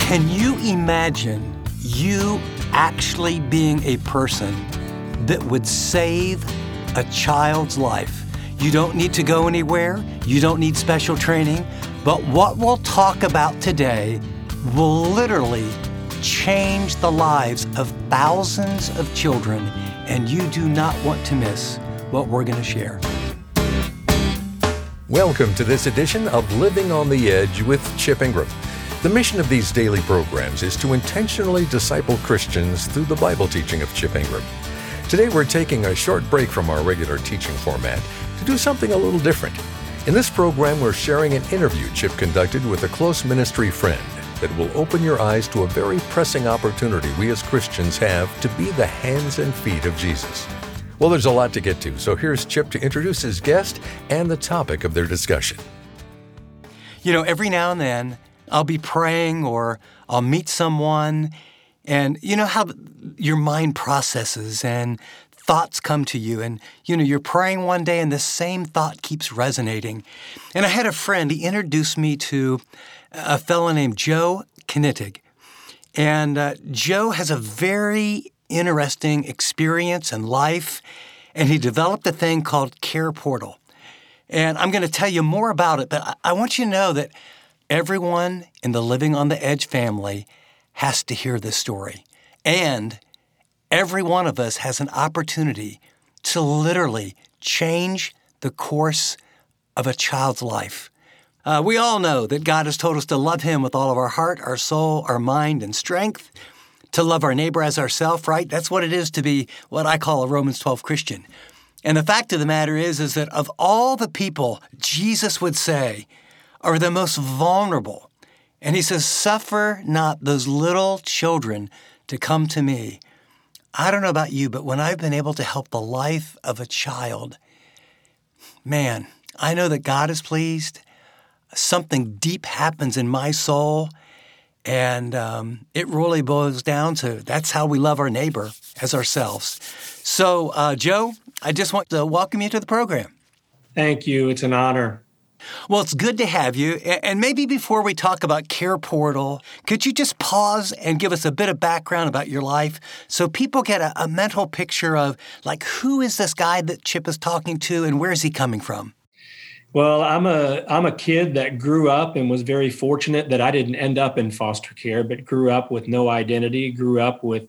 Can you imagine you actually being a person that would save a child's life? You don't need to go anywhere. You don't need special training. But what we'll talk about today will literally change the lives of thousands of children, and you do not want to miss what we're going to share. Welcome to this edition of Living on the Edge with Chip Ingram. The mission of these daily programs is to intentionally disciple Christians through the Bible teaching of Chip Ingram. Today we're taking a short break from our regular teaching format to do something a little different. In this program, we're sharing an interview Chip conducted with a close ministry friend that will open your eyes to a very pressing opportunity we as Christians have to be the hands and feet of Jesus. Well, there's a lot to get to, so here's Chip to introduce his guest and the topic of their discussion. You know, every now and then, I'll be praying or I'll meet someone, and you know how your mind processes and thoughts come to you, and you know, you're praying one day and the same thought keeps resonating. And I had a friend, he introduced me to a fellow named Joe Knittig. And Joe has a very interesting experience in life, and he developed a thing called Care Portal. And I'm going to tell you more about it, but I want you to know that everyone in the Living on the Edge family has to hear this story. And every one of us has an opportunity to literally change the course of a child's life. We all know that God has told us to love Him with all of our heart, our soul, our mind, and strength, to love our neighbor as ourselves, right? That's what it is to be what I call a Romans 12 Christian. And the fact of the matter is that of all the people Jesus would say are the most vulnerable, and He says, suffer not those little children to come to me. I don't know about you, but when I've been able to help the life of a child, man, I know that God is pleased. Something deep happens in my soul, and it really boils down to that's how we love our neighbor as ourselves. So, Joe, I just want to welcome you to the program. Thank you. It's an honor. Well, it's good to have you. And maybe before we talk about Care Portal, could you just pause and give us a bit of background about your life so people get a mental picture of, like, who is this guy that Chip is talking to and where is he coming from? Well, I'm a kid that grew up and was very fortunate that I didn't end up in foster care, but grew up with no identity, grew up with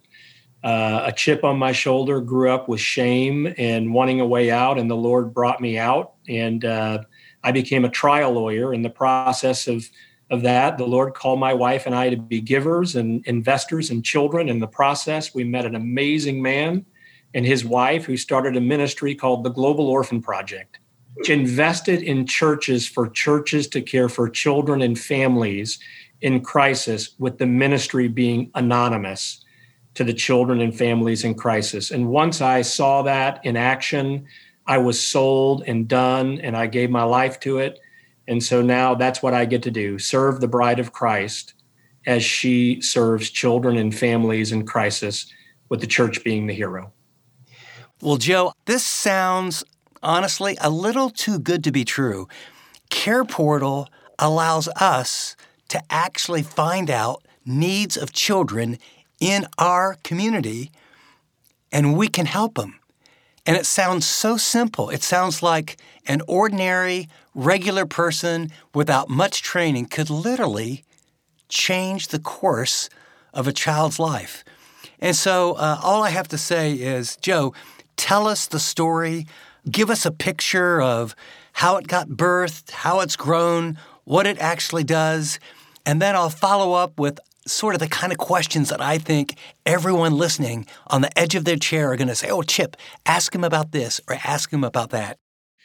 a chip on my shoulder, grew up with shame and wanting a way out, and the Lord brought me out. And I became a trial lawyer. In the process of that, the Lord called my wife and I to be givers and investors in children. In the process, we met an amazing man and his wife who started a ministry called the Global Orphan Project, which invested in churches for churches to care for children and families in crisis, with the ministry being anonymous to the children and families in crisis. And once I saw that in action, I was sold and done, and I gave my life to it. And so now that's what I get to do, serve the bride of Christ as she serves children and families in crisis, with the church being the hero. Well, Joe, this sounds honestly a little too good to be true. Care Portal allows us to actually find out needs of children in our community, and we can help them. And it sounds so simple. It sounds like an ordinary, regular person without much training could literally change the course of a child's life. And so all I have to say is, Joe, tell us the story. Give us a picture of how it got birthed, how it's grown, what it actually does. And then I'll follow up with sort of the kind of questions that I think everyone listening on the edge of their chair are going to say, oh, Chip, ask him about this or ask him about that.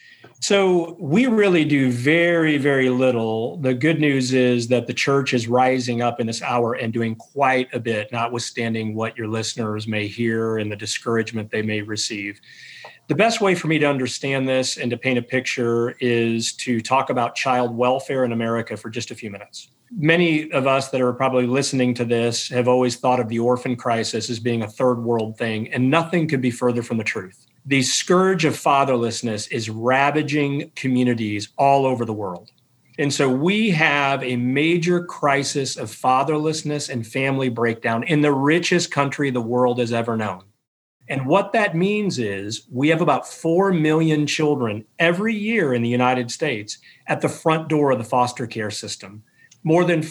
So we really do very, very little. The good news is that the church is rising up in this hour and doing quite a bit, notwithstanding what your listeners may hear and the discouragement they may receive. The best way for me to understand this and to paint a picture is to talk about child welfare in America for just a few minutes. Many of us that are probably listening to this have always thought of the orphan crisis as being a third world thing, and nothing could be further from the truth. The scourge of fatherlessness is ravaging communities all over the world. And so we have a major crisis of fatherlessness and family breakdown in the richest country the world has ever known. And what that means is we have about 4 million children every year in the United States at the front door of the foster care system. More than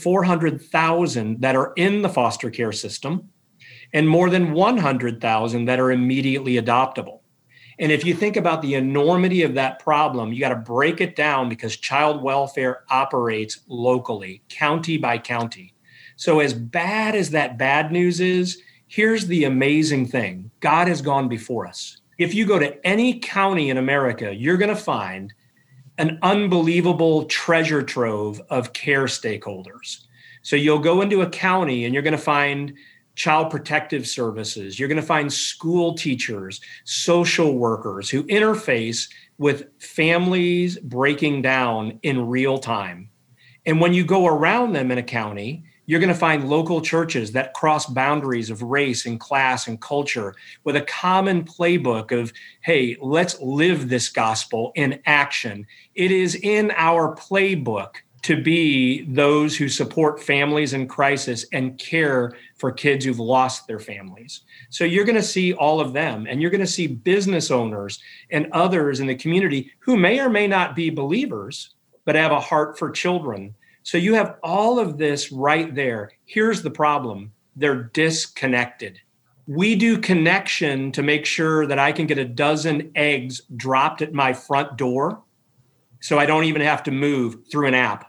400,000 that are in the foster care system, and more than 100,000 that are immediately adoptable. And if you think about the enormity of that problem, you got to break it down because child welfare operates locally, county by county. So as bad as that bad news is, here's the amazing thing. God has gone before us. If you go to any county in America, you're going to find an unbelievable treasure trove of care stakeholders. So you'll go into a county and you're going to find child protective services. You're going to find school teachers, social workers who interface with families breaking down in real time. And when you go around them in a county, you're going to find local churches that cross boundaries of race and class and culture with a common playbook of, hey, let's live this gospel in action. It is in our playbook to be those who support families in crisis and care for kids who've lost their families. So you're going to see all of them, and you're going to see business owners and others in the community who may or may not be believers, but have a heart for children. So you have all of this right there. Here's the problem. They're disconnected. We do connection to make sure that I can get a dozen eggs dropped at my front door so I don't even have to move through an app.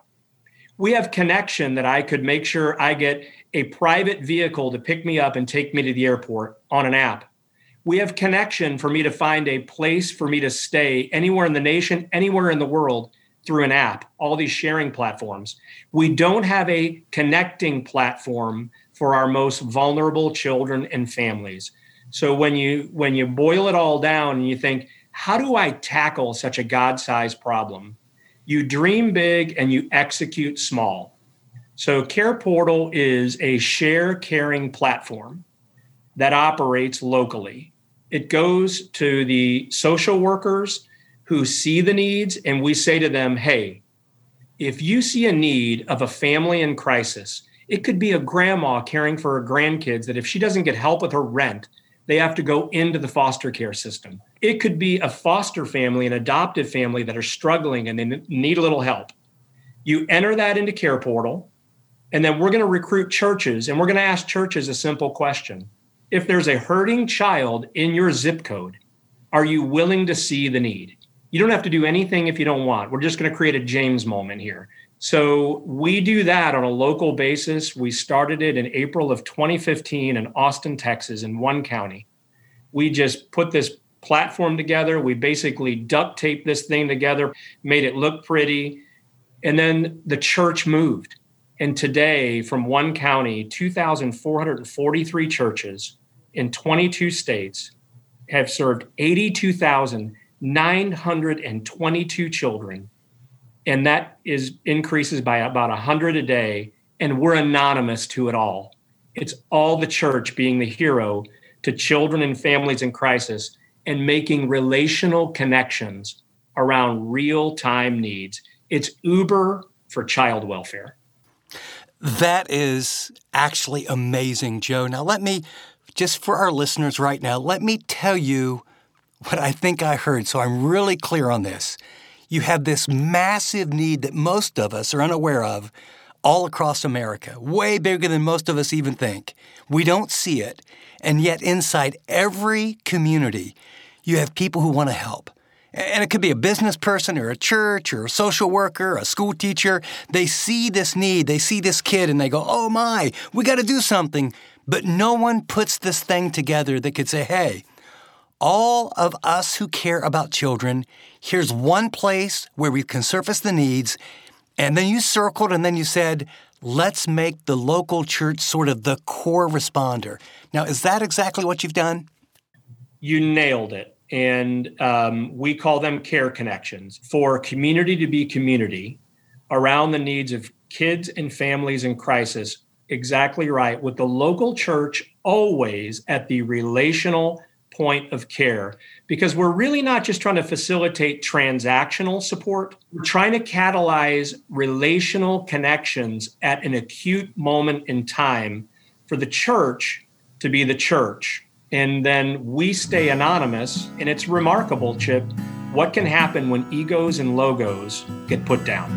We have connection that I could make sure I get a private vehicle to pick me up and take me to the airport on an app. We have connection for me to find a place for me to stay anywhere in the nation, anywhere in the world through an app, all these sharing platforms. We don't have a connecting platform for our most vulnerable children and families. So when you boil it all down and you think, how do I tackle such a God-sized problem? You dream big and you execute small. So Care Portal is a share caring platform that operates locally. It goes to the social workers who see the needs, and we say to them, hey, if you see a need of a family in crisis, it could be a grandma caring for her grandkids that if she doesn't get help with her rent, they have to go into the foster care system. It could be a foster family, an adoptive family that are struggling and they need a little help. You enter that into Care Portal, and then we're going to recruit churches, and we're going to ask churches a simple question. If there's a hurting child in your zip code, are you willing to see the need? You don't have to do anything if you don't want. We're just going to create a James moment here. So we do that on a local basis. We started it in April of 2015 in Austin, Texas, in one county. We just put this platform together. We basically duct taped this thing together, made it look pretty, and then the church moved. And today, from one county, 2,443 churches in 22 states have served 82,922 children. And that increases by about 100 a day. And we're anonymous to it all. It's all the church being the hero to children and families in crisis and making relational connections around real-time needs. It's Uber for child welfare. That is actually amazing, Joe. Now, just for our listeners right now, let me tell you what I think I heard, so I'm really clear on this. You have this massive need that most of us are unaware of all across America, way bigger than most of us even think. We don't see it, and yet inside every community, you have people who want to help. And it could be a business person or a church or a social worker, a school teacher. They see this need, they see this kid, and they go, oh my, we got to do something. But no one puts this thing together that could say, hey, all of us who care about children, here's one place where we can surface the needs. And then you circled and then you said, let's make the local church sort of the core responder. Now, is that exactly what you've done? You nailed it. And we call them care connections for community to be community around the needs of kids and families in crisis. Exactly right. With the local church always at the relational point of care, because we're really not just trying to facilitate transactional support. We're trying to catalyze relational connections at an acute moment in time for the church to be the church. And then we stay anonymous. And it's remarkable, Chip, what can happen when egos and logos get put down.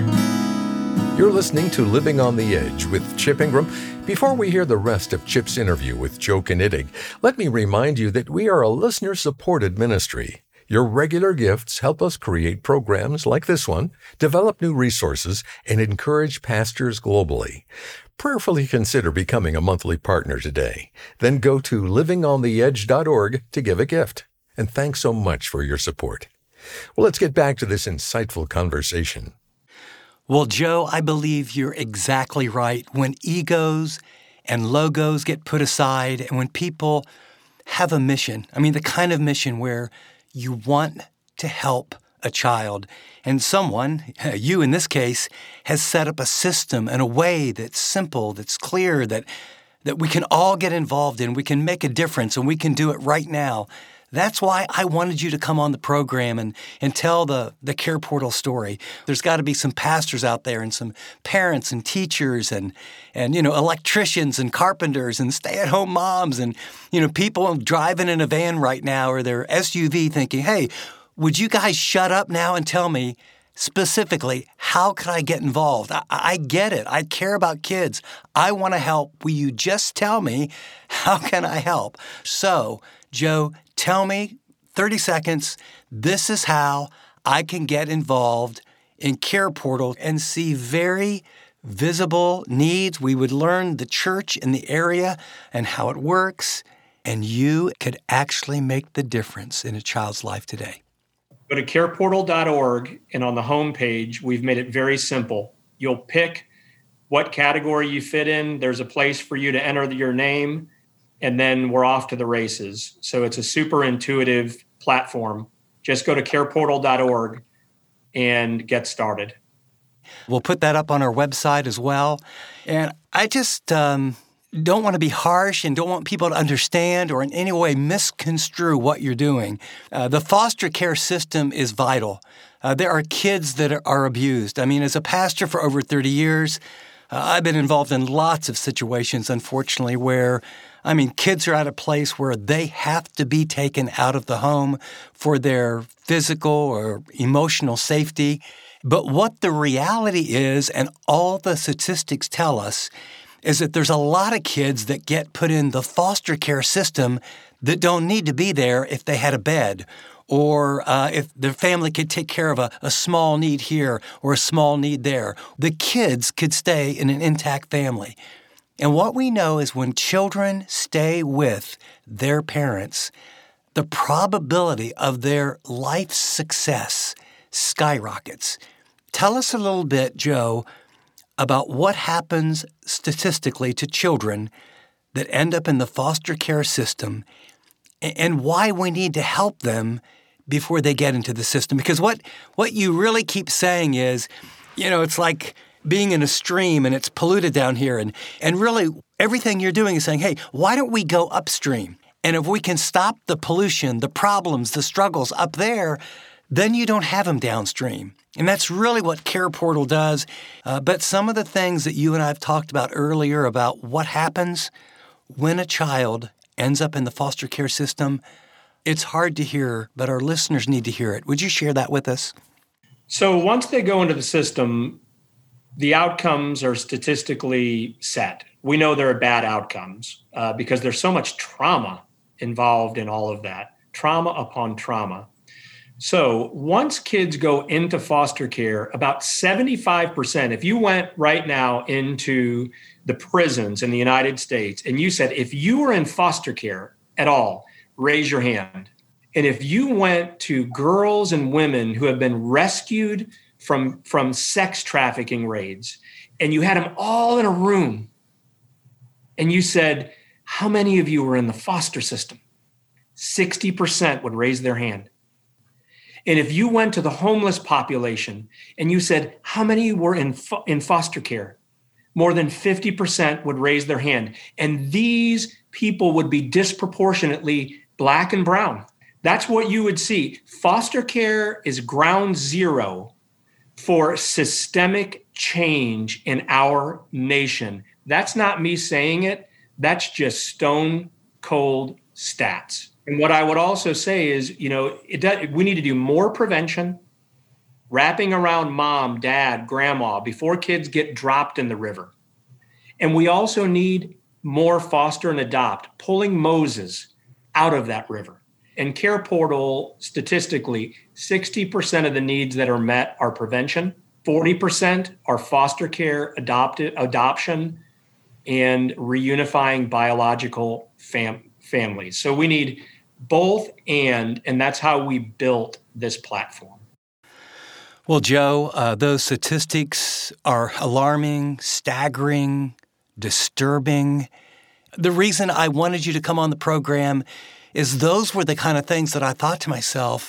You're listening to Living on the Edge with Chip Ingram. Before we hear the rest of Chip's interview with Joe Knittig, let me remind you that we are a listener-supported ministry. Your regular gifts help us create programs like this one, develop new resources, and encourage pastors globally. Prayerfully consider becoming a monthly partner today. Then go to livingontheedge.org to give a gift. And thanks so much for your support. Well, let's get back to this insightful conversation. Well, Joe, I believe you're exactly right. When egos and logos get put aside and when people have a mission, the kind of mission where you want to help a child, and someone, you in this case, has set up a system and a way that's simple, that's clear, that we can all get involved in, we can make a difference, and we can do it right now. That's why I wanted you to come on the program and tell the Care Portal story. There's got to be some pastors out there and some parents and teachers and electricians and carpenters and stay-at-home moms and people driving in a van right now or their SUV thinking, hey, would you guys shut up now and tell me specifically, how can I get involved? I get it. I care about kids. I want to help. Will you just tell me, how can I help? So, Joe, tell me, 30 seconds, this is how I can get involved in Care Portal and see very visible needs. We would learn the church in the area and how it works, and you could actually make the difference in a child's life today. Go to careportal.org, and on the homepage, we've made it very simple. You'll pick what category you fit in. There's a place for you to enter your name, and then we're off to the races. So it's a super intuitive platform. Just go to careportal.org and get started. We'll put that up on our website as well. And I just don't want to be harsh and don't want people to understand or in any way misconstrue what you're doing. The foster care system is vital. There are kids that are abused. As a pastor for over 30 years, I've been involved in lots of situations, unfortunately, where kids are at a place where they have to be taken out of the home for their physical or emotional safety. But what the reality is, and all the statistics tell us, is that there's a lot of kids that get put in the foster care system that don't need to be there if they had a bed, or if their family could take care of a small need here or a small need there. The kids could stay in an intact family. And what we know is when children stay with their parents, the probability of their life success skyrockets. Tell us a little bit, Joe, about what happens statistically to children that end up in the foster care system and why we need to help them before they get into the system. Because what you really keep saying is, it's like being in a stream and it's polluted down here. And really everything you're doing is saying, hey, why don't we go upstream? And if we can stop the pollution, the problems, the struggles up there, then you don't have them downstream. And that's really what Care Portal does. But some of the things that you and I have talked about earlier about what happens when a child ends up in the foster care system, it's hard to hear, but our listeners need to hear it. Would you share that with us? So once they go into the system, the outcomes are statistically set. We know there are bad outcomes because there's so much trauma involved in all of that, trauma upon trauma. So once kids go into foster care, about 75%, if you went right now into the prisons in the United States and you said, if you were in foster care at all, raise your hand. And if you went to girls and women who have been rescued from sex trafficking raids, and you had them all in a room, and you said, how many of you were in the foster system? 60% would raise their hand. And if you went to the homeless population and you said, how many were in foster care? More than 50% would raise their hand. And these people would be disproportionately Black and brown. That's what you would see. Foster care is ground zero for systemic change in our nation. That's not me saying it. That's just stone cold stats. And what I would also say is, we need to do more prevention, wrapping around mom, dad, grandma before kids get dropped in the river. And we also need more foster and adopt, pulling Moses out of that river. And Care Portal, statistically, 60% of the needs that are met are prevention, 40% are foster care, adoption, and reunifying biological families. So we need both and that's how we built this platform. Well, Joe, those statistics are alarming, staggering, disturbing. The reason I wanted you to come on the program is those were the kind of things that I thought to myself,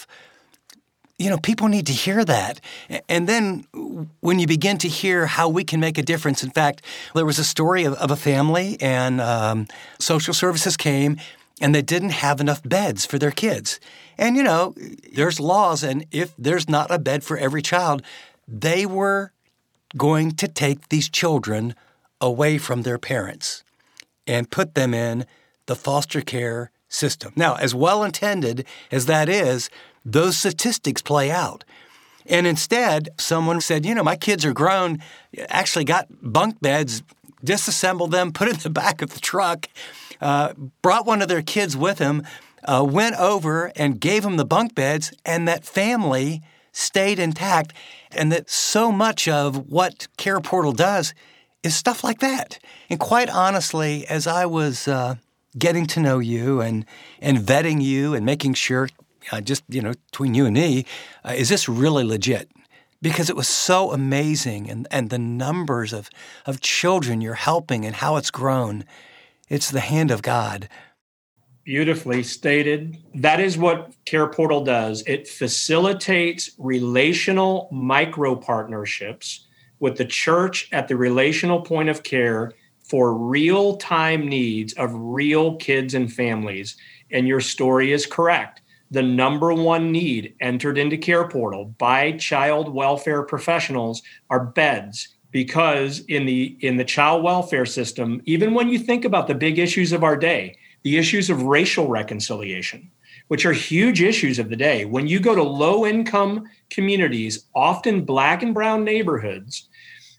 people need to hear that. And then when you begin to hear how we can make a difference, in fact, there was a story of a family and social services came and they didn't have enough beds for their kids. And, there's laws, and if there's not a bed for every child, they were going to take these children away from their parents and put them in the foster care system. Now, as well-intended as that is, those statistics play out. And instead, someone said, my kids are grown, actually got bunk beds, disassembled them, put it in the back of the truck, brought one of their kids with him, went over and gave them the bunk beds, and that family stayed intact. And that so much of what Care Portal does is stuff like that. And quite honestly, as I was getting to know you and vetting you and making sure, between you and me, is this really legit? Because it was so amazing, and the numbers of children you're helping and how it's grown. It's the hand of God. Beautifully stated. That is what Care Portal does. It facilitates relational micro partnerships with the church at the relational point of care for real-time needs of real kids and families. And your story is correct. The number one need entered into Care Portal by child welfare professionals are beds. Because in the child welfare system, even when you think about the big issues of our day, the issues of racial reconciliation, which are huge issues of the day, when you go to low-income communities, often Black and brown neighborhoods,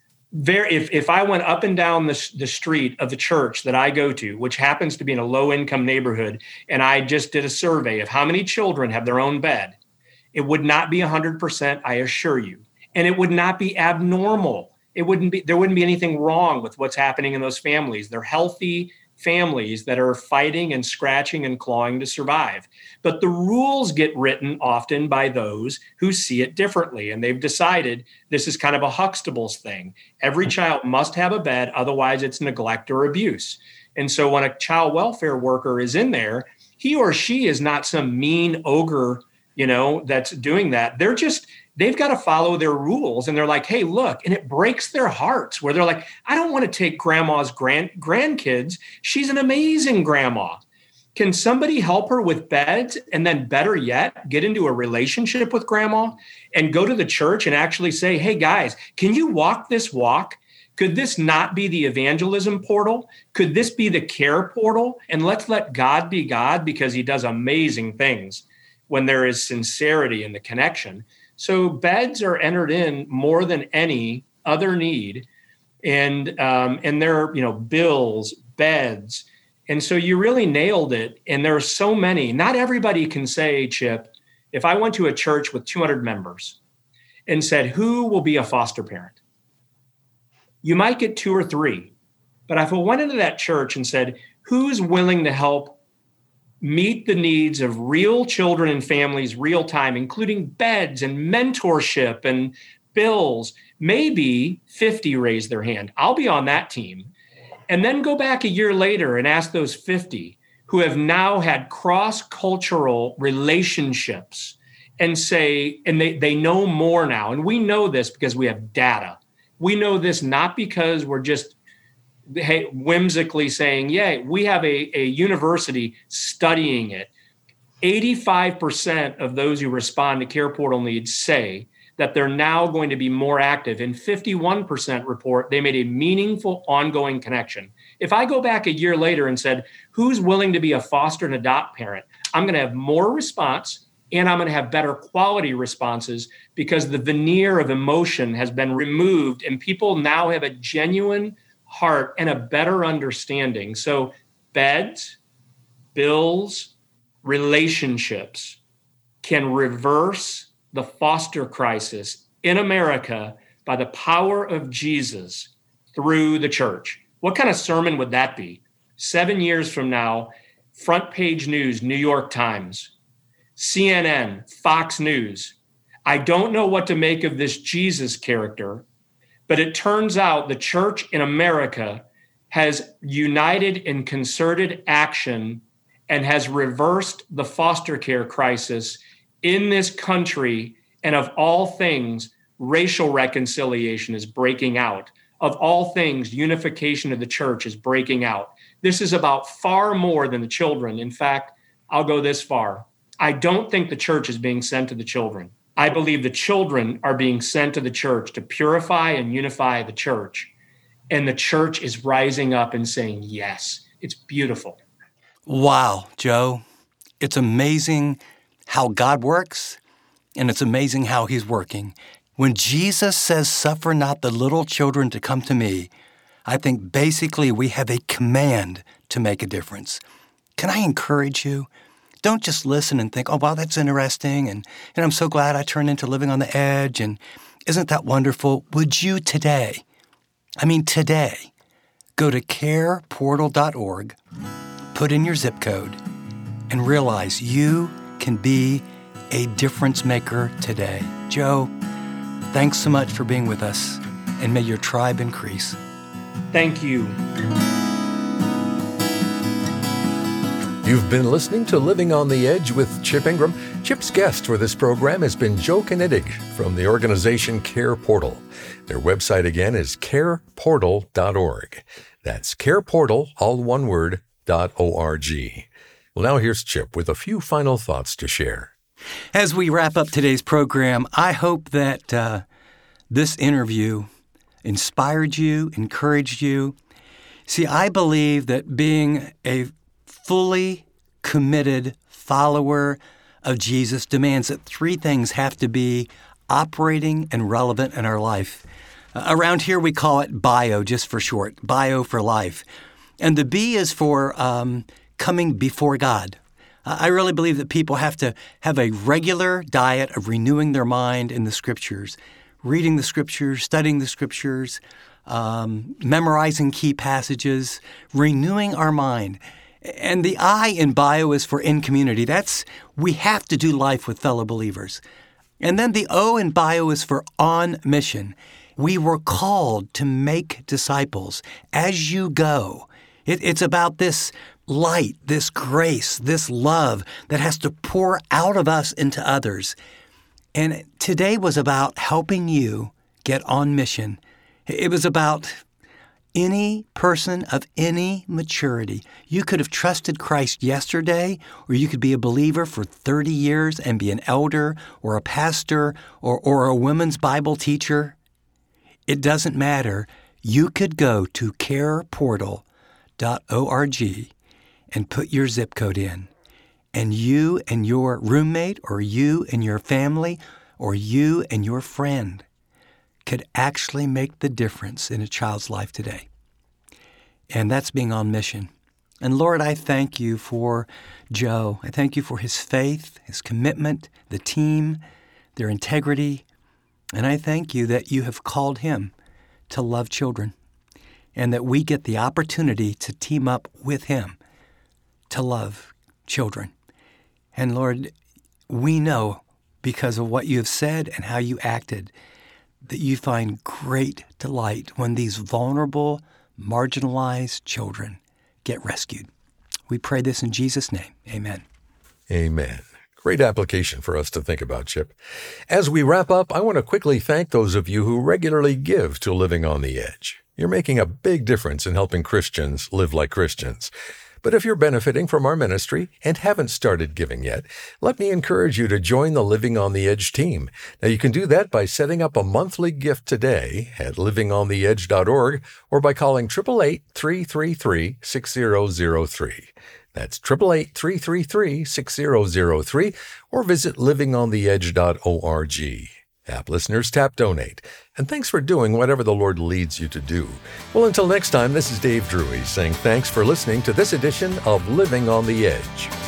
if I went up and down the street of the church that I go to, which happens to be in a low-income neighborhood, and I just did a survey of how many children have their own bed, it would not be 100%, I assure you. And it would not be abnormal. There wouldn't be anything wrong with what's happening in those families. They're healthy families that are fighting and scratching and clawing to survive. But the rules get written often by those who see it differently. And they've decided this is kind of a Huxtable's thing. Every child must have a bed, otherwise it's neglect or abuse. And so when a child welfare worker is in there, he or she is not some mean ogre, that's doing that. They've got to follow their rules. And they're like, hey, look, and it breaks their hearts where they're like, I don't want to take grandma's grandkids. She's an amazing grandma. Can somebody help her with beds? And then better yet, get into a relationship with grandma and go to the church and actually say, hey, guys, can you walk this walk? Could this not be the evangelism portal? Could this be the care portal? And let's let God be God, because he does amazing things when there is sincerity in the connection. So beds are entered in more than any other need, and there are bills, beds, and so you really nailed it. And there are so many. Not everybody can say, Chip, if I went to a church with 200 members and said, who will be a foster parent? You might get 2 or 3, but if I went into that church and said, who's willing to help meet the needs of real children and families real time, including beds and mentorship and bills, maybe 50 raise their hand. I'll be on that team. And then go back a year later and ask those 50 who have now had cross-cultural relationships and say, and they know more now. And we know this because we have data. We know this not because we're just whimsically saying, yeah, we have a university studying it. 85% of those who respond to Care Portal needs say that they're now going to be more active, and 51% report they made a meaningful ongoing connection. If I go back a year later and said, who's willing to be a foster and adopt parent, I'm going to have more response, and I'm going to have better quality responses because the veneer of emotion has been removed and people now have a genuine heart and a better understanding. So beds, bills, relationships can reverse the foster crisis in America by the power of Jesus through the church. What kind of sermon would that be? 7 years from now, front page news, New York Times, CNN, Fox News. I don't know what to make of this Jesus character, but it turns out the church in America has united in concerted action and has reversed the foster care crisis in this country. And of all things, racial reconciliation is breaking out. Of all things, unification of the church is breaking out. This is about far more than the children. In fact, I'll go this far. I don't think the church is being sent to the children. I believe the children are being sent to the church to purify and unify the church. And the church is rising up and saying, yes, it's beautiful. Wow, Joe. It's amazing how God works, and it's amazing how he's working. When Jesus says, suffer not the little children to come to me, I think basically we have a command to make a difference. Can I encourage you? Don't just listen and think, oh, wow, that's interesting, and I'm so glad I turned into Living on the Edge, and isn't that wonderful? Would you today, go to careportal.org, put in your zip code, and realize you can be a difference maker today. Joe, thanks so much for being with us, and may your tribe increase. Thank you. You've been listening to Living on the Edge with Chip Ingram. Chip's guest for this program has been Joe Knittig from the organization Care Portal. Their website again is careportal.org. That's careportal, all one word, .org. Well, now here's Chip with a few final thoughts to share. As we wrap up today's program, I hope that this interview inspired you, encouraged you. See, I believe that being a fully committed follower of Jesus demands that three things have to be operating and relevant in our life. Around here, we call it BIO, just for short, BIO for life. And the B is for coming before God. I really believe that people have to have a regular diet of renewing their mind in the Scriptures, reading the Scriptures, studying the Scriptures, memorizing key passages, renewing our mind. And the I in BIO is for in community. That's we have to do life with fellow believers. And then the O in BIO is for on mission. We were called to make disciples as you go. It's about this light, this grace, this love that has to pour out of us into others. And today was about helping you get on mission. It was about any person of any maturity. You could have trusted Christ yesterday, or you could be a believer for 30 years and be an elder or a pastor or a women's Bible teacher. It doesn't matter. You could go to careportal.org and put your zip code in. And you and your roommate, or you and your family, or you and your friend could actually make the difference in a child's life today. And that's being on mission. And Lord, I thank you for Joe. I thank you for his faith, his commitment, the team, their integrity. And I thank you that you have called him to love children, and that we get the opportunity to team up with him to love children. And Lord, we know because of what you have said and how you acted that you find great delight when these vulnerable, marginalized children get rescued. We pray this in Jesus' name. Amen. Amen. Great application for us to think about, Chip. As we wrap up, I want to quickly thank those of you who regularly give to Living on the Edge. You're making a big difference in helping Christians live like Christians. But if you're benefiting from our ministry and haven't started giving yet, let me encourage you to join the Living on the Edge team. Now, you can do that by setting up a monthly gift today at livingontheedge.org or by calling 888-333-6003. That's 888-333-6003 or visit livingontheedge.org. App listeners, tap donate. And thanks for doing whatever the Lord leads you to do. Well, until next time, this is Dave Drury saying thanks for listening to this edition of Living on the Edge.